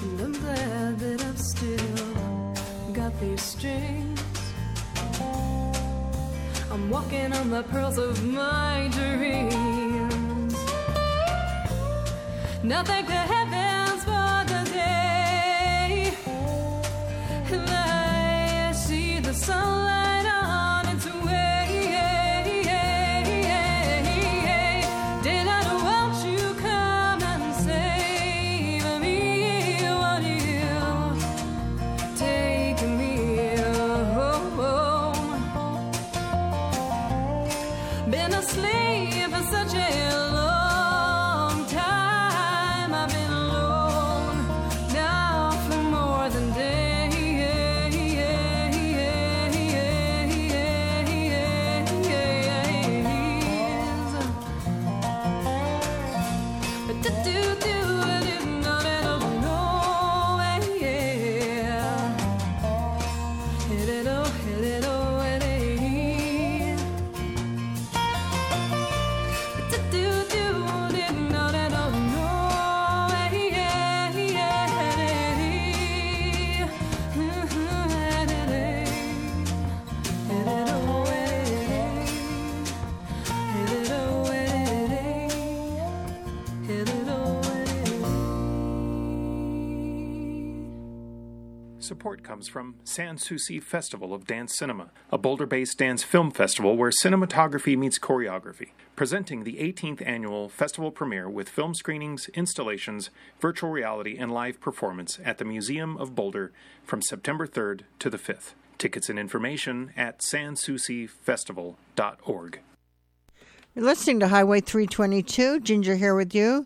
And I'm glad that I've still got these strings. I'm walking on the pearls of my dreams. Now thank the heavens for the day that I see the sunlight on its way. Did I won't you come and save me? Won't you take me home? Been asleep for such a long time. I've been alone now for more than days. But Support comes from Sans Souci Festival of Dance Cinema, a Boulder-based dance film festival where cinematography meets choreography, presenting the 18th annual festival premiere with film screenings, installations, virtual reality, and live performance at the Museum of Boulder from September 3rd to the 5th. Tickets and information at sansoucifestival.org. You're listening to Highway 322. Ginger here with you,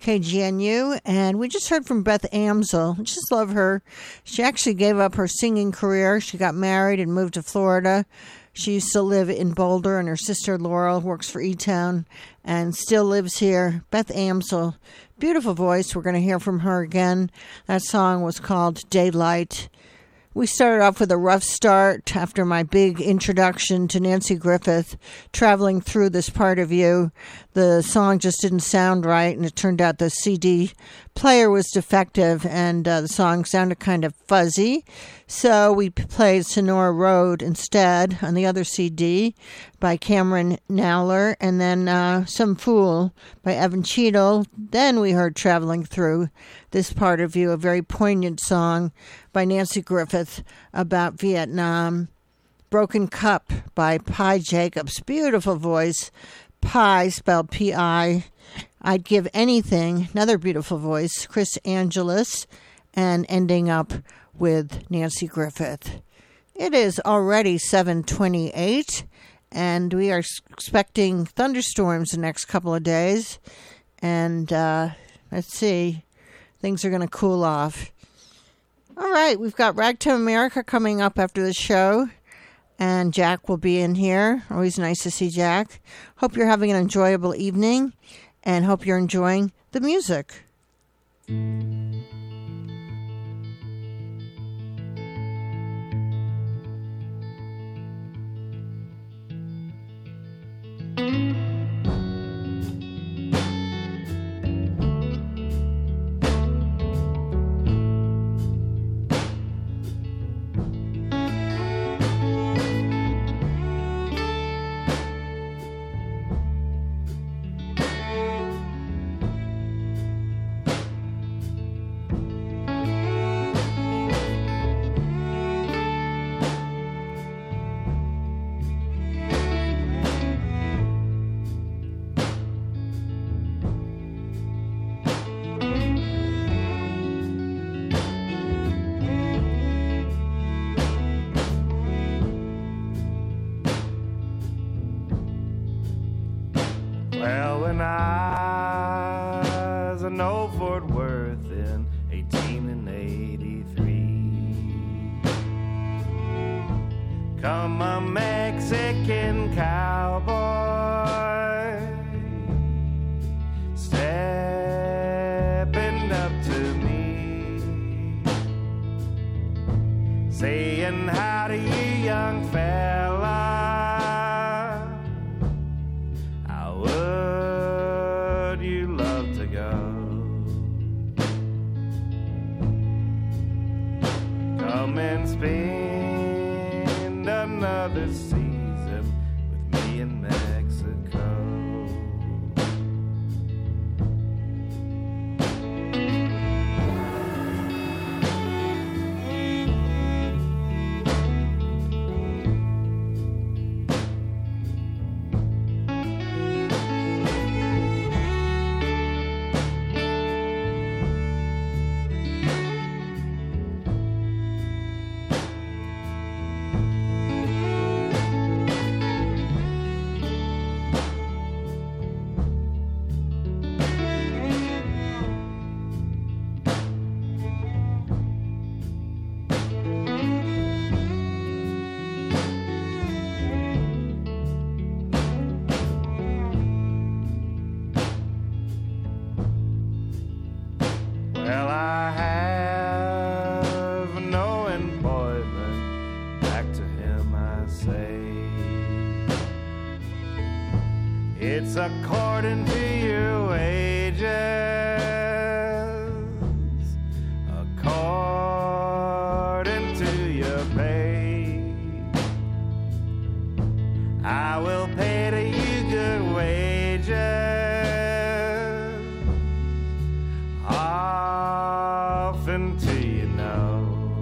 KGNU. And we just heard from Beth Amsel. I just love her. She actually gave up her singing career. She got married and moved to Florida. She used to live in Boulder, and her sister Laurel works for E-Town and still lives here. Beth Amsel, beautiful voice. We're going to hear from her again. That song was called Daylight. We started off with a rough start after my big introduction to Nanci Griffith, traveling through this part of you. The song just didn't sound right, and it turned out the CD player was defective, and the song sounded kind of fuzzy. So we played Sonora Road instead on the other CD by Cameron Nowler, and then Some Fool by Evan Cheadle. Then we heard Traveling Through This Part of You, a very poignant song by Nanci Griffith about Vietnam. Broken Cup by Pi Jacobs. Beautiful voice. Pi, spelled P-I. I'd Give Anything. Another beautiful voice. Chris Angelus. And ending up with Nanci Griffith. It is already 7:28, and we are expecting thunderstorms the next couple of days. And let's see, things are going to cool off. All right, we've got Ragtime America coming up after the show, and Jack will be in here. Always nice to see Jack. Hope you're having an enjoyable evening, and hope you're enjoying the music. Well, when I was in Old Fort Worth in 1883, come a Mexican cowboy stepping up to me, saying, "How do you, young fella? come and spend another season with me in Mexico. Well, I have no employment, back to him I say. It's according to your wages, according to your pay. I will pay to you good wages, often to you know.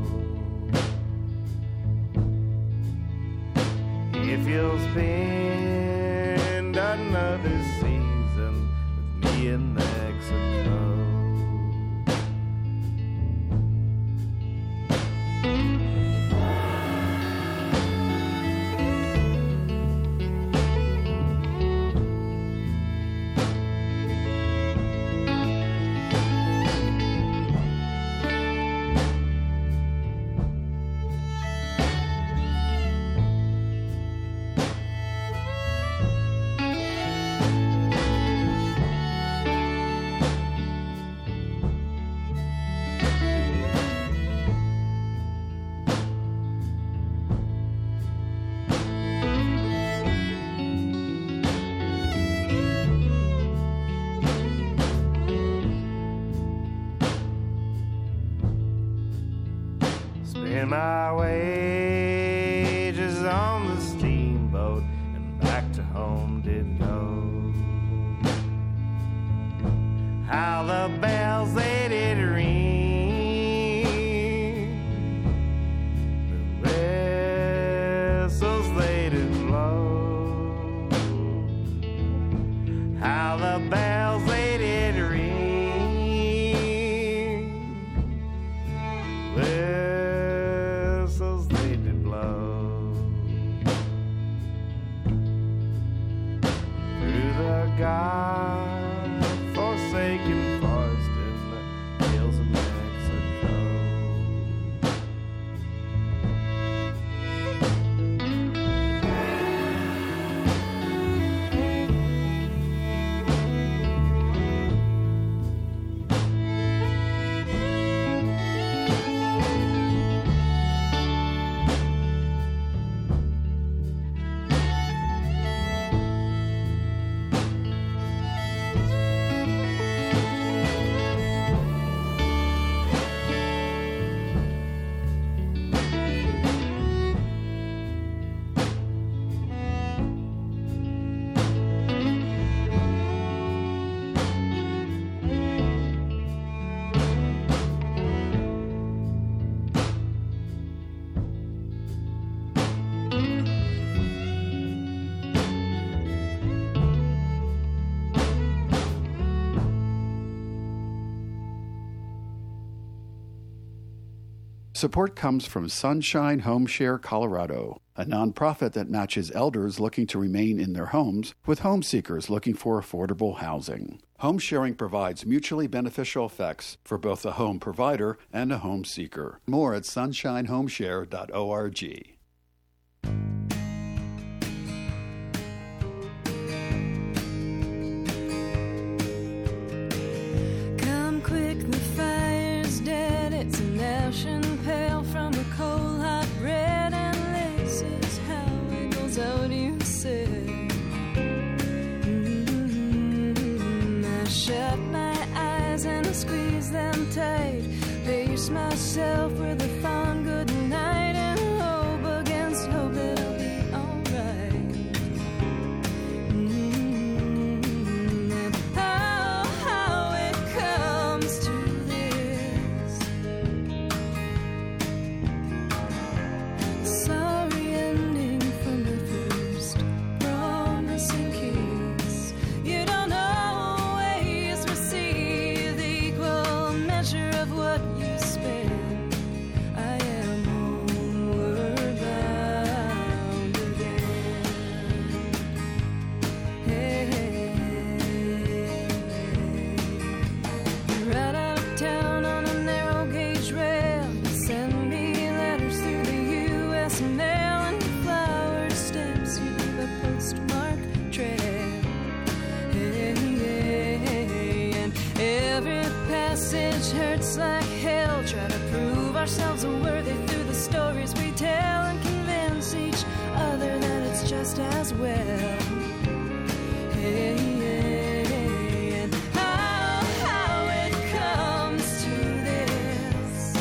If you'll spend another season with me in Mexico. Spend my wages on the steamboat and back to home did go. How the bells they did ring, the whistles they did blow. How the bells they did ring, whistles they did blow. Through the God-forsaken forest in the hills of Mexico. Support comes from Sunshine Home Share Colorado, a nonprofit that matches elders looking to remain in their homes with home seekers looking for affordable housing. Home sharing provides mutually beneficial effects for both a home provider and a home seeker. More at sunshinehomeshare.org. Come quick, the fire's dead. It's an ashen pale from a coal hot red, and this is how it goes out, you said. I shut my eyes and I squeeze them tight. Face myself with a fond good night. what you spend. I am homeward bound again. Hey, right out of town on a narrow gauge rail, you send me letters through the U.S. mail and flower stems. You leave a postmark trail. And every passage hurts like hell. Try to prove ourselves worthy through the stories we tell and convince each other that it's just as well. And how it comes to this.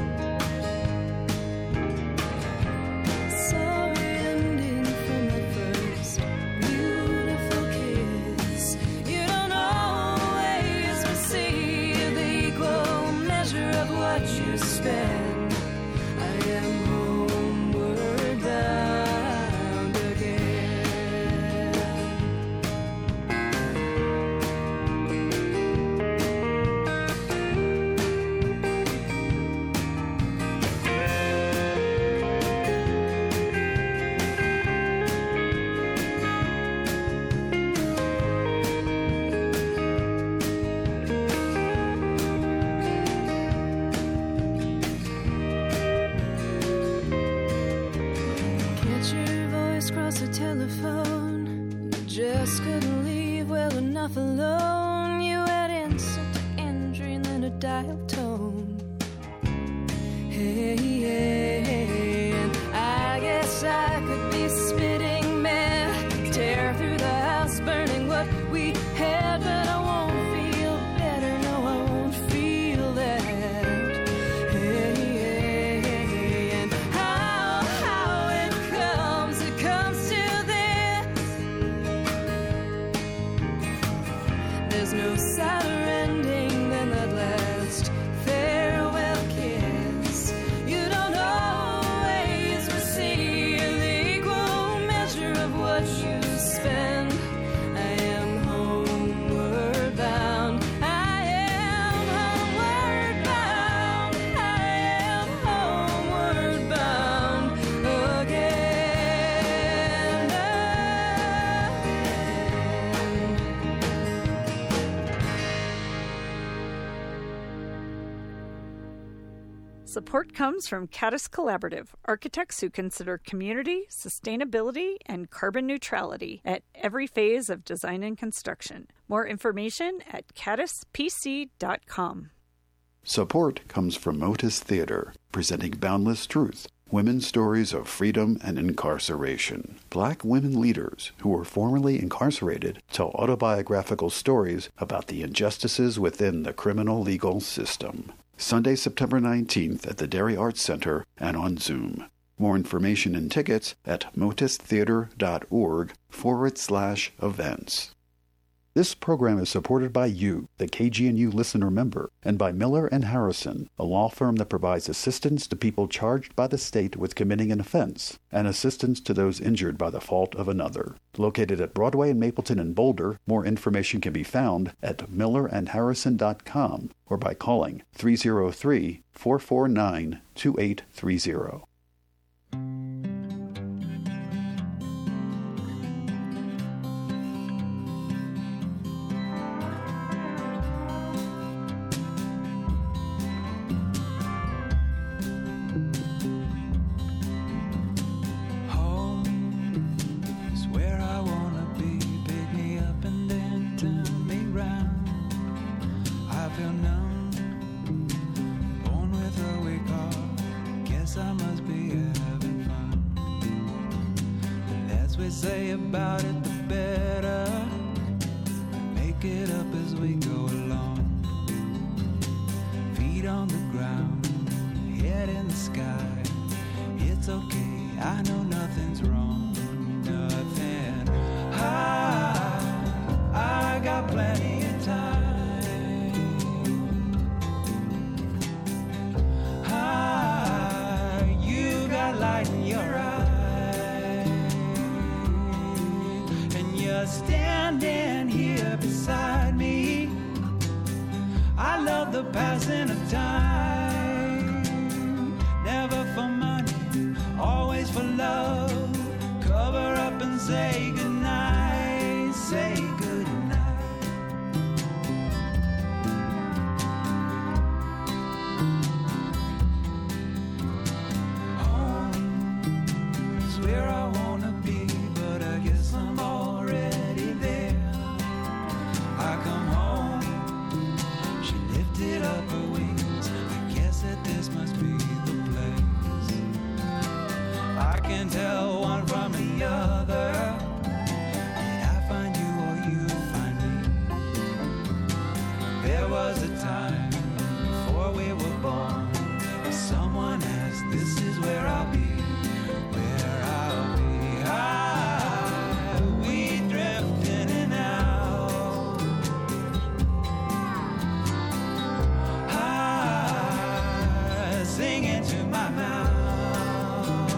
Sorry ending from the first beautiful kiss. You don't always receive the equal measure of what you spend. I am homeward bound again. Catch your voice cross the telephone. You just couldn't leave well enough alone. You had insult to injury and then a dial tone. Hey, and I guess I could be spitting mad, tear through the house, burning what we had, but I won't feel better. No, I won't feel that. Hey, and how it comes to this. There's no sadder ending than that last farewell kiss. You don't always receive the equal measure of what you spend. I am homeward bound. I am homeward bound. I am homeward bound again. Support comes from Caddis Collaborative, architects who consider community, sustainability, and carbon neutrality at every phase of design and construction. More information at caddispc.com. Support comes from Motus Theater, presenting Boundless Truth, women's stories of freedom and incarceration. Black women leaders who were formerly incarcerated tell autobiographical stories about the injustices within the criminal legal system. Sunday, September 19th at the Derry Arts Center and on Zoom. More information and tickets at motustheater.org/events. This program is supported by you, the KGNU listener member, and by Miller & Harrison, a law firm that provides assistance to people charged by the state with committing an offense, and assistance to those injured by the fault of another. Located at Broadway and Mapleton in Boulder, more information can be found at millerandharrison.com or by calling 303-449-2830. Say about it, the better. Make it up as we go along. Feet on the ground, head in the sky. It's okay, I know nothing's wrong. Nothing. I got plenty of time. You got light in your eyes. Standing here beside me, I love the passing of time. the other. Did I find you or you find me? There was a time before we were born, if someone asked, this is where I'll be, where I'll be. We drift in and out. Singing to my mouth.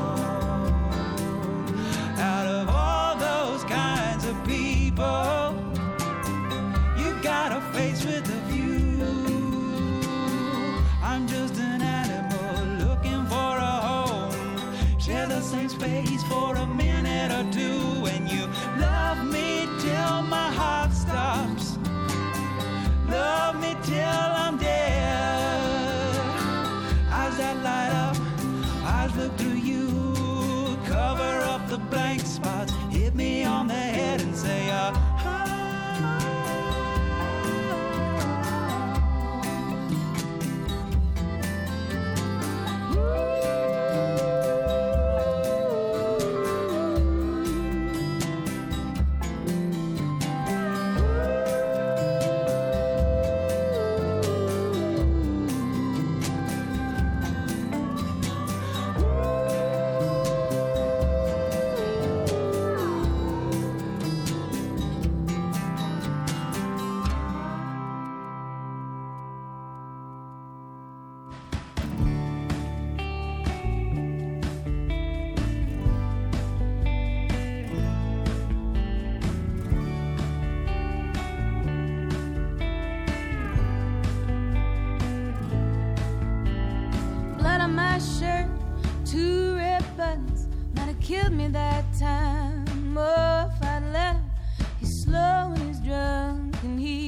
Out of all those kinds of people, you got a face with a view. I'm just an animal looking for a home. Share the same space for a minute or two. And you love me till my heart stops. Love me till I'm dead. Eyes that light up, eyes look through you. Cover up the blank spots. Hit me on the head and say, blood on my shirt, 2 red buttons, might have killed me that time. Oh, if I'd let him, he's slow and he's drunk and he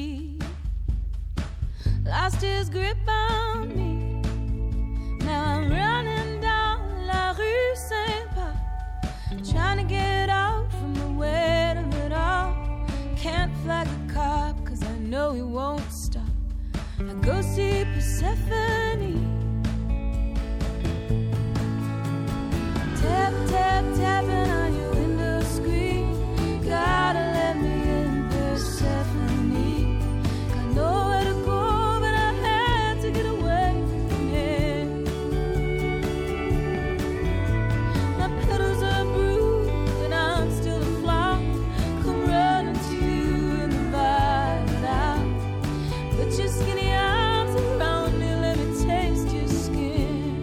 lost his grip on me. Now I'm running down La Rue Saint-Paul, trying to get out from the weight of it all. Can't flag the cop, cause I know he won't stop. I go see Persephone. Tap, tap, tapping on your window screen. Gotta let me in, Persephone. Got nowhere to go, but I had to get away from here. My petals are bruised, but I'm still a flower. Come running to you in the violet hour. Put your skinny arms around me, let me taste your skin.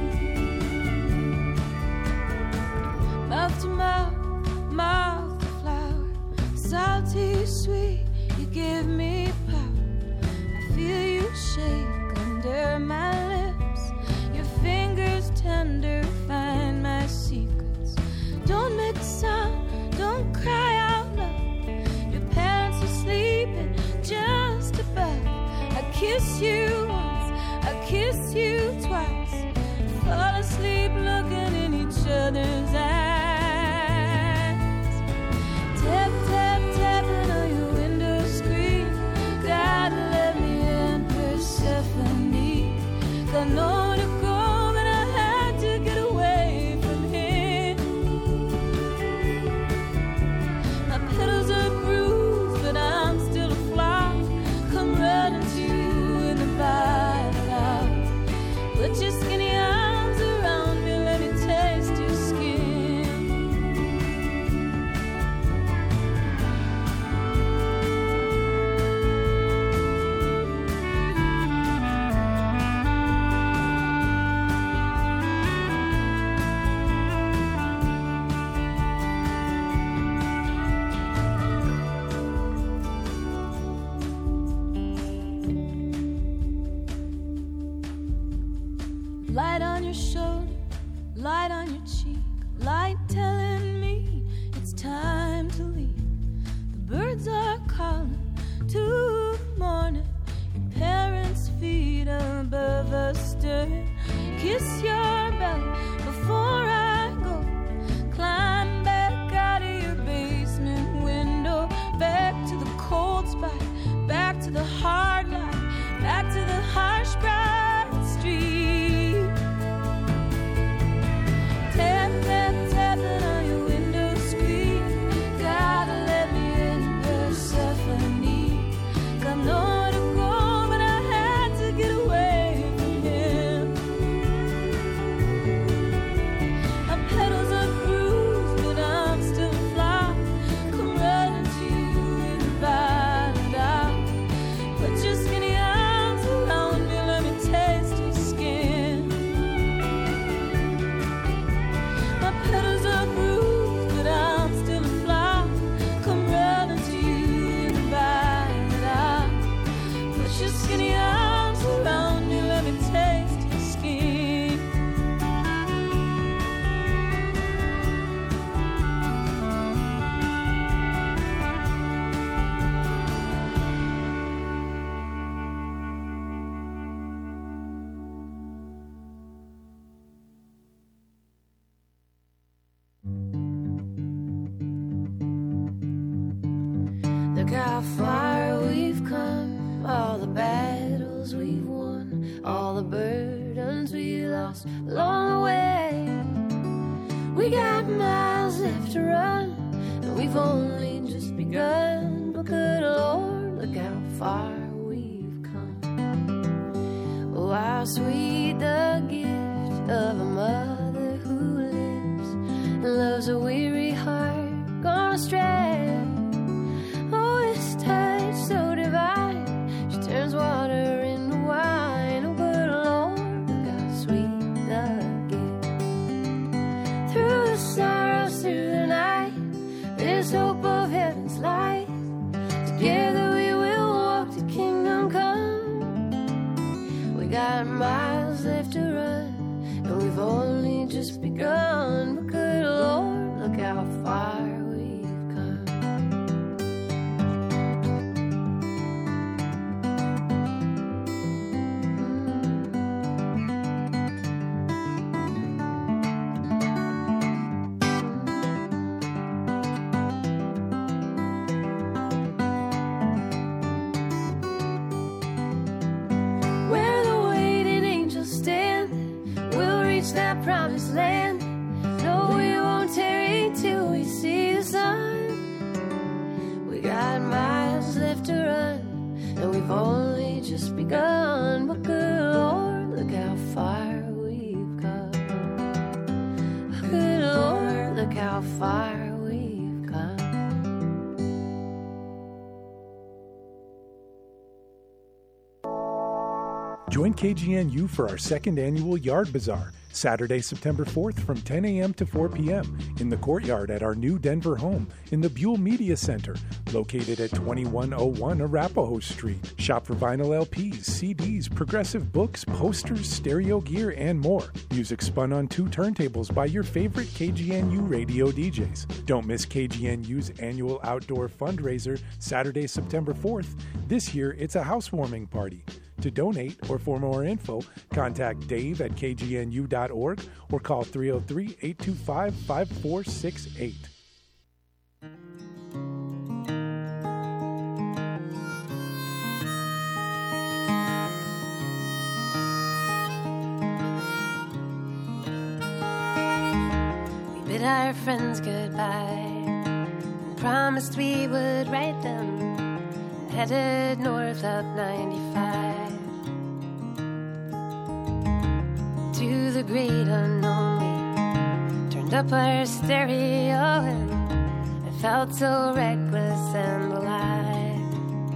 Mouth to mouth, mouth to flower. Salty, sweet, you give me power. I feel you shake under my lips. Your fingers tender, find my secrets. Don't make a sound, don't cry out loud. Your parents are sleeping just above. I kiss you once, I kiss you twice. Fall asleep looking in each other's eyes. Tap, tap, tapping on your window screen. Gotta let me in, Persephone. Got nowhere to go, but I had to get away from here. My petals are bruised, but I'm still a flower. Come running to you in the violet hour. Put your skinny arms around me, let me taste your skin. Light on your shoulder, light on your cheek, light telling me it's time to leave. The birds are calling to the morning. Your parents' feet above us stir. Kiss your belly before I go. Climb back out of your basement window. Back to the cold spot, back to the hard light, back to the harsh bright street. Tap, tap, tapping on your window how far we've come, all the battles we've won, all the burdens we lost along the way. We got miles left to run, and we've only just begun. But good Lord, look how far we've come. Oh, how sweet the gift of a mother who lives and loves a weary heart gone astray. Oh, this touch so divine, she turns water into wine. Oh, good Lord, look how sweet the gift. Through the sorrows, through the night, there's hope of heaven's light. Together we will walk to kingdom come. We got miles left to run, and we've only just begun. But good Lord, look how far we've come. Where the waiting angels stand, we'll reach that promised land. No, we won't tarry till we see the sun. We got miles left to run, and we've only just begun. But good Lord, look how far we've come. Good Lord, look how far we've come. Join KGNU for our second annual Yard Bazaar, Saturday, September 4th from 10 a.m. to 4 p.m. in the courtyard at our new Denver home in the Buell Media Center, located at 2101 Arapahoe Street. Shop for vinyl LPs, CDs, progressive books, posters, stereo gear, and more. Music spun on 2 turntables by your favorite KGNU radio DJs. Don't miss KGNU's annual outdoor fundraiser, Saturday, September 4th. This year, it's a housewarming party. To donate or for more info, contact Dave at kgnu.org or call 303-825-5468. We bid our friends goodbye and promised we would write them, and headed north up 95 to the great unknown. We turned up our stereo and I felt so reckless and alive.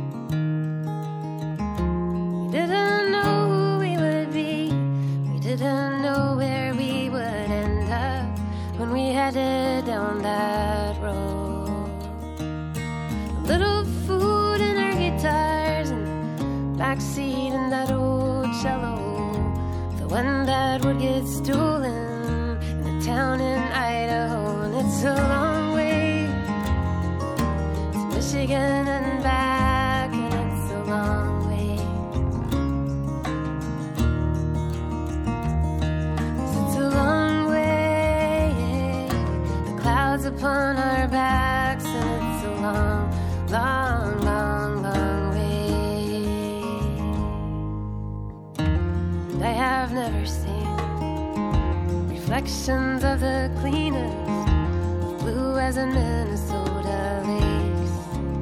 We didn't know who we would be, we didn't know where we would end up when we headed down that road. A little food in our guitars and backseat in that old cello, the one that would get stolen in a town in Idaho. And it's a long way to Michigan and back, and it's a long way. 'Cause it's a long way, the clouds upon our backs, and it's a long, long, long, long way. And I have never seen reflections of the cleanest, blue as a Minnesota lakes.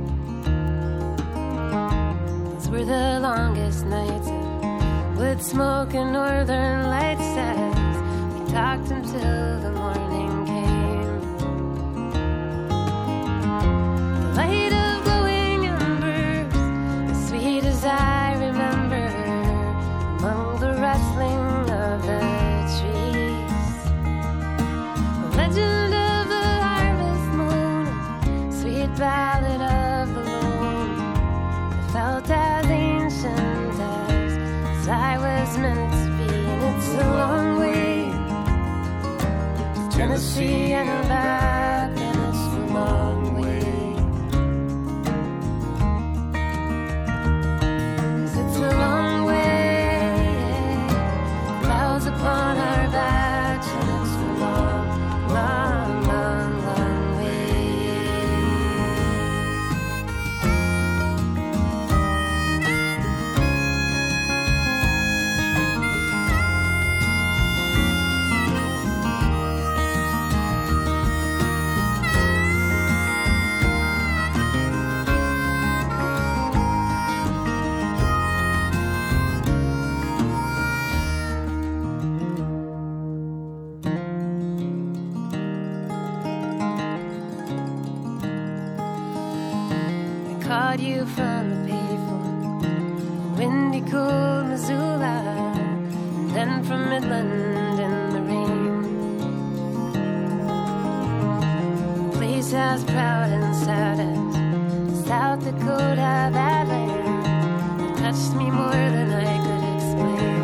Those were the longest nights of wood smoke and northern lights as we talked until the morning came. The light of glowing embers, as sweet as I remember, among the rustling of the trees. The legend of the harvest moon, sweet ballad of the loon. I felt as ancient as I was meant to be, and it's a long way to Tennessee and back, and it's a long way. 'Cause it's a long way, clouds upon our backs, and it's a long, long, long, long way. brought you from the payphone, windy, cold Missoula, and then from Midland in the rain. The place as proud and sad as South Dakota, that land that touched me more than I could explain.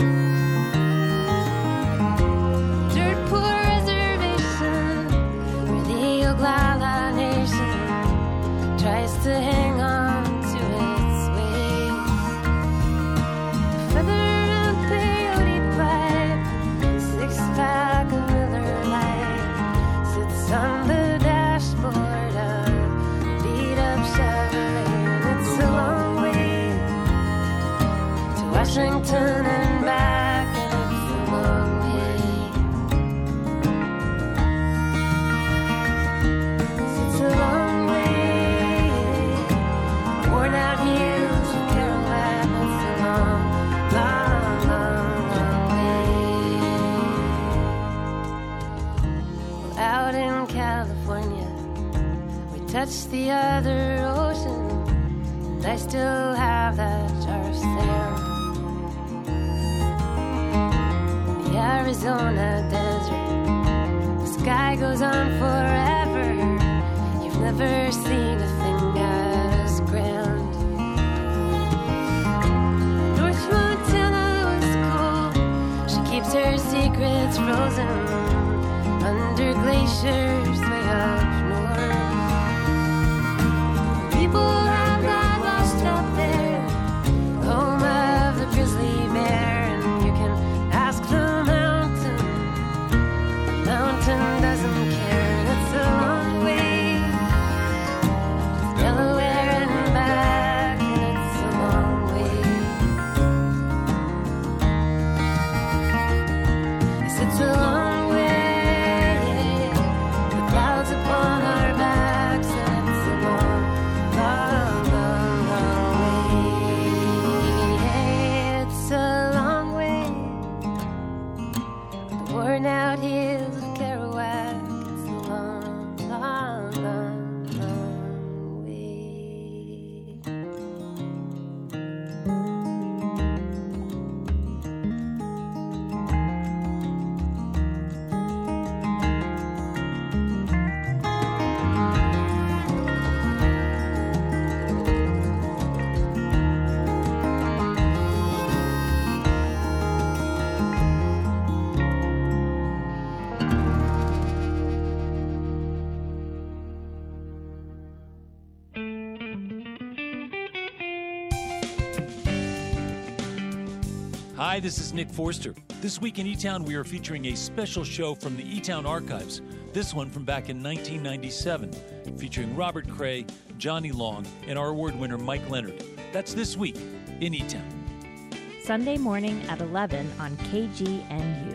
Dirt poor reservation where the Oglala Nation tries to hang on to its ways. Feather and peyote pipe, 6-pack of Miller Lite sits on the dashboard of beat-up Chevrolet. It's a long way to Washington and back, and it's a long way. It's a long way. Worn out years of Kerouac. It's a long, long, long, long way. Well, out in California, we touched the other ocean, and I still have that jar of sand. The Arizona desert, the sky goes on forever. You've never seen a thing as grand. North Montana was cold. She keeps her secrets frozen under glaciers way up north. People have got lost up there, home of the grizzly bear, and you can ask the mountain. The mountain doesn't care. It's a long way to Delaware and back, and it's a long way. Yes, it's a long way. The clouds upon our backs, and it's a long, long, long, long way. It's a long way. The worn out hills of Kerouac. It's a long, long, long, long way. Hi, this is Nick Forster. This week in E-Town, we are featuring a special show from the E-Town archives. This one from back in 1997, featuring Robert Cray, Johnny Long, and our award winner Mike Leonard. That's this week in E-Town. Sunday morning at 11 on KGNU.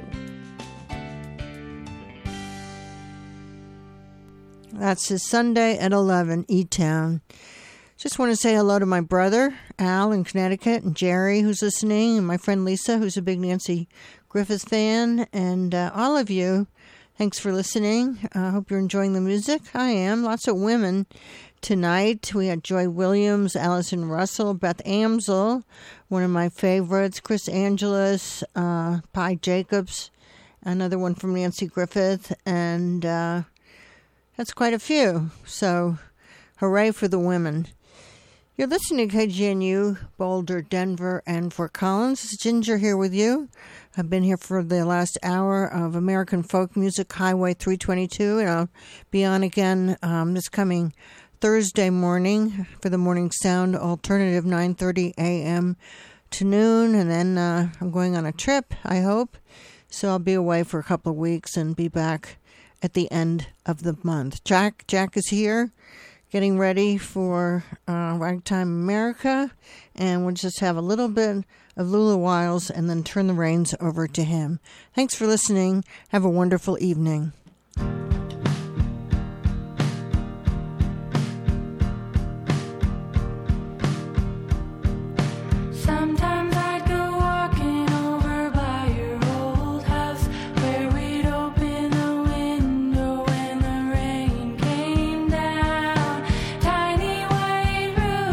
That's his Sunday at 11, E-Town. Just want to say hello to my brother, Al, in Connecticut, and Jerry, who's listening, and my friend Lisa, who's a big Nancy Griffith fan, and all of you. Thanks for listening. I hope you're enjoying the music. I am. Lots of women tonight. We had Joy Williams, Allison Russell, Beth Amsel, one of my favorites, Chris Angelus, Pi Jacobs, another one from Nancy Griffith, and that's quite a few. So hooray for the women. You're listening to KGNU, Boulder, Denver, and Fort Collins. It's Ginger here with you. I've been here for the last hour of American folk music, Highway 322, and I'll be on again this coming Thursday morning for the Morning Sound Alternative, 9:30 a.m. to noon, and then I'm going on a trip, I hope, so I'll be away for a couple of weeks and be back at the end of the month. Jack is here, getting ready for Ragtime America, and we'll just have a little bit of Lula Wiles and then turn the reins over to him. Thanks for listening. Have a wonderful evening. Sometimes I'd go walking over by your old house where we'd open the window when the rain came down. Tiny white room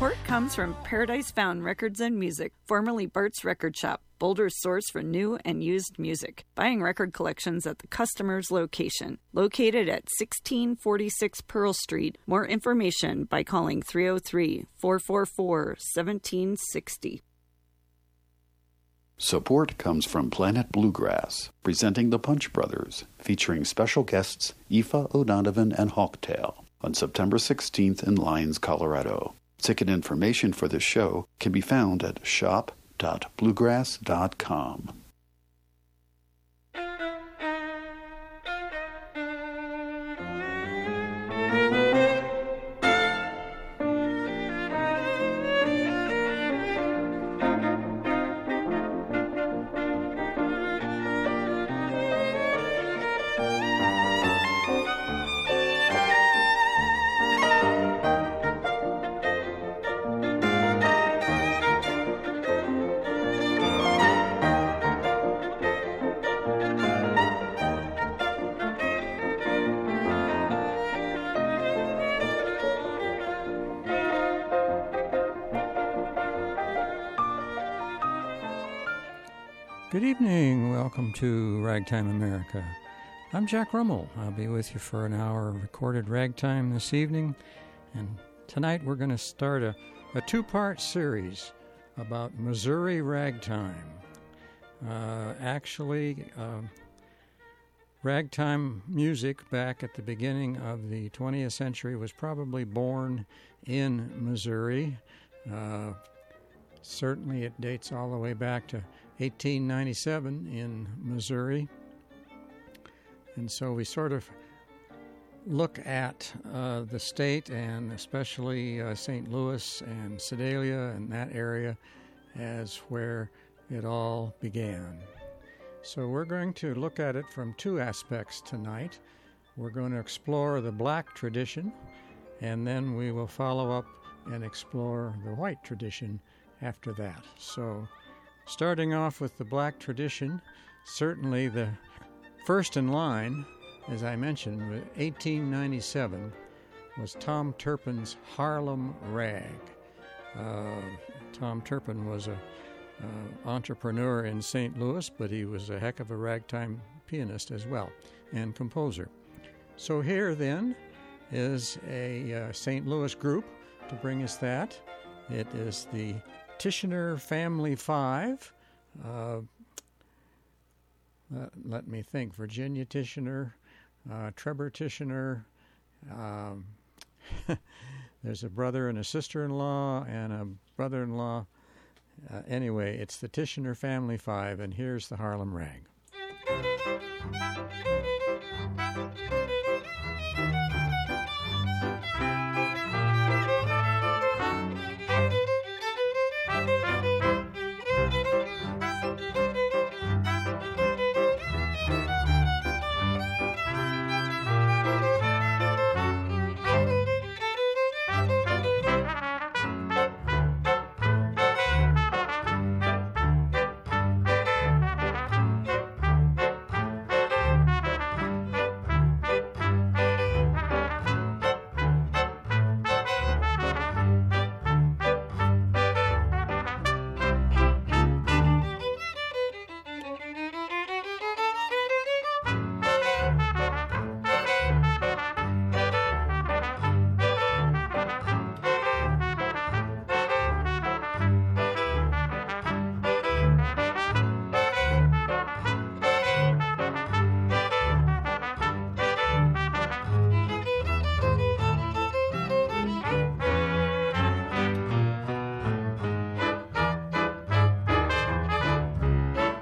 Support comes from Paradise Found Records and Music, formerly Bart's Record Shop, Boulder's source for new and used music. Buying record collections at the customer's location. Located at 1646 Pearl Street. More information by calling 303-444-1760. Support comes from Planet Bluegrass, presenting the Punch Brothers, featuring special guests Aoife O'Donovan and Hawktail on September 16th in Lyons, Colorado. Ticket information for this show can be found at shop.bluegrass.com. Good evening. Welcome to Ragtime America. I'm Jack Rummel. I'll be with you for an hour of recorded ragtime this evening. And tonight we're going to start a two-part series about Missouri ragtime. Ragtime music back at the beginning of the 20th century was probably born in Missouri. Certainly it dates all the way back to 1897 in Missouri. And so we sort of look at the state, and especially St. Louis and Sedalia and that area, as where it all began. So we're going to look at it from two aspects tonight. We're going to explore the black tradition, and then we will follow up and explore the white tradition after that. So starting off with the black tradition, certainly the first in line, as I mentioned, 1897, was Tom Turpin's Harlem Rag. Tom Turpin was an entrepreneur in St. Louis, but he was a heck of a ragtime pianist as well, and composer. So here then is a St. Louis group to bring us that. It is the Tishner Family Five. Let me think. Virginia Tishner, Trevor Tishner. There's a brother and a sister-in-law and a brother-in-law. Anyway, it's the Tishner Family Five, and here's the Harlem Rag.